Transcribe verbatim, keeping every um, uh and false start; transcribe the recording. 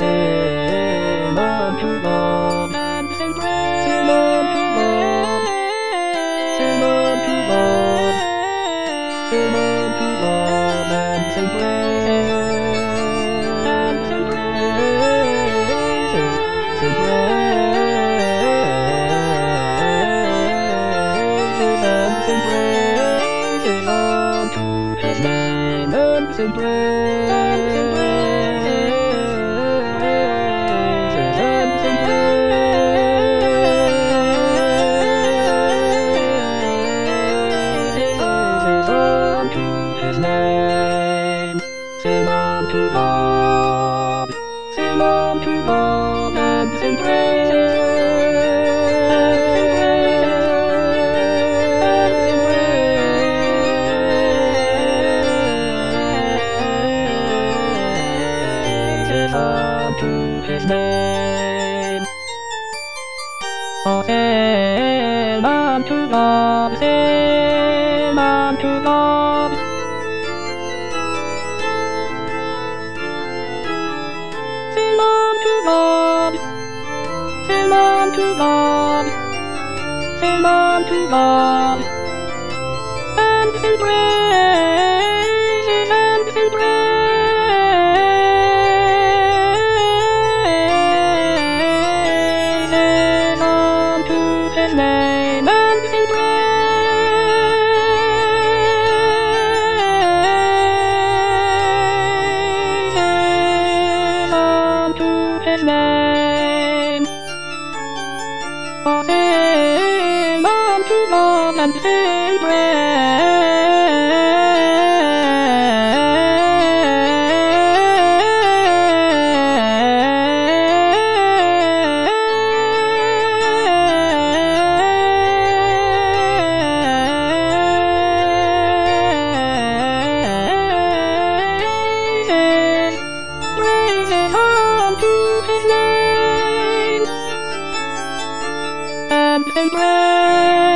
Sing unto Lord and sing praise. Sing unto Lord. Sing unto Lord. Sing unto Lord and sing praise. And sing praises. Sing praises and sing praises unto His name and sing praises. His name. Sing unto Lord, sing unto Lord and sing praises. Unto His name. Oh, sing unto Lord, sing unto Lord. Sing unto Lord, sing unto Lord, sing unto Lord, and sing praises, and sing praises unto His name, and sing praises unto His name. Oh, sing unto Lord and sing praises unto His name. And sing praise.